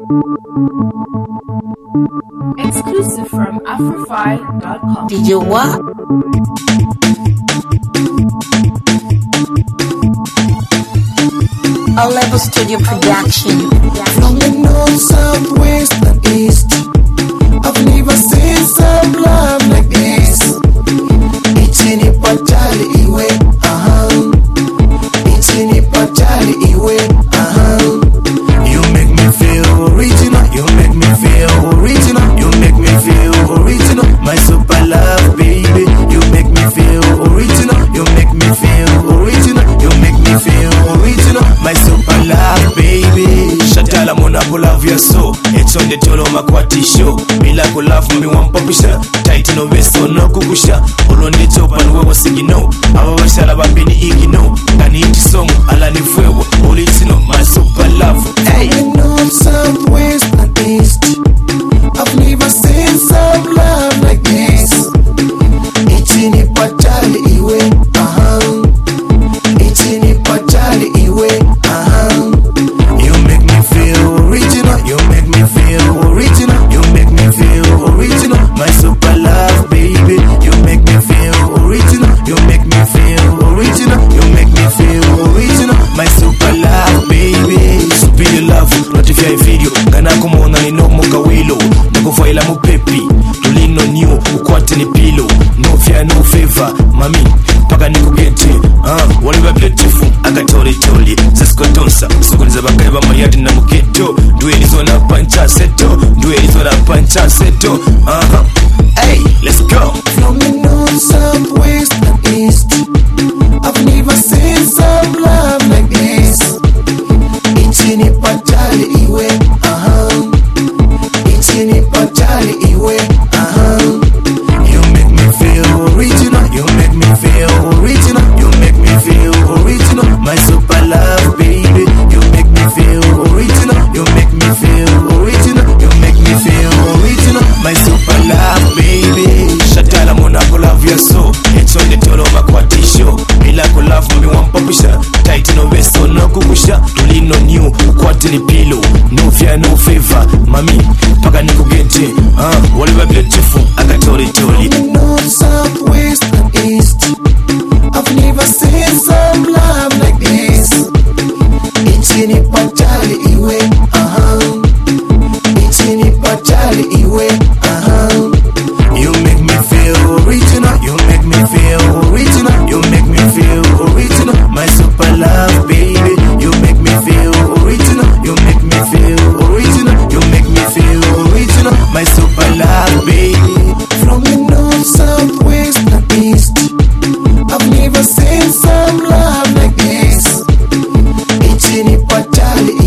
Exclusive from Afrofy.com. DJ what? All Level Studio Production. From the north, south, west, and east, I've never seen some love like this. Ichini pachali iwe, Ichini pachali iwe, You make me feel original. You make me feel original. You make me feel original. My super love, baby. You make me feel original. You make me feel original. You make me feel original. My super love, baby. Shatala mona love your soul. It's on the tolo makwati show. Me like love me one publisher. Tight no vest no kukusha. All on the top and we was singing no. Our shala babini igino. Kani iti song ala ni fuego. Original, my super love. Hey. North, south, west, and east, I've never seen some love like this. Ichini pachali iwe, Ichini pachali iwe, You make me feel original. You make me feel original. You make me feel original. My super love, baby. You make me feel original. You make me feel original. You make me feel original. My super love, baby. Super love, notify video. Kana kumona ni no moka wilo. Nakufaila mupepi. Tulino new, ukwate ni pillow. No fear, no favor, mami. Paka niku gete. Waliba beautiful. Aga tori tori. Zesko donsa. Sukuniza bakaiba mayadi na muketo. Duelizo na pancha seto. Duelizo na pancha seto. Hey, let's go. From the north, south, west, and east, I've never seen some love like this. Ichini pachali iwe, Ichini pachali iwe, You make me feel original. You make me feel original. You make me feel original. My super love, baby. You make me feel original. You make me feel original. You make me feel original. My super love, baby. Shatala mona love your soul. It's on the tolo makwati show. Me like love me one publisher. Tight no vest no kukusha. Tulino new, ukwati ni pillow. No fear, no favor, mami. Paka niku gete. Waliba beautiful. Aga tori tori. North, south, west, and east, I've never seen some love like this. Ichini pachali iwe, Ichini pachali iwe, You make me feel original. You make me feel original. You make me feel original. My super love, baby. You make me feel original. You make me feel original. You make me feel original. My super love, baby. From the north, south, west, and east, I've never seen some love like this. Ichini pachali